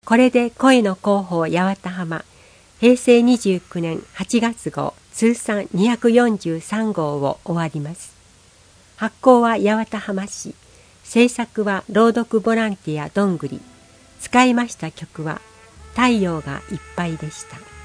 これで恋の広報八幡浜平成29年8月号通算243号を終わります。発行は八幡浜市、制作は朗読ボランティアどんぐり、使いました曲は太陽がいっぱいでした。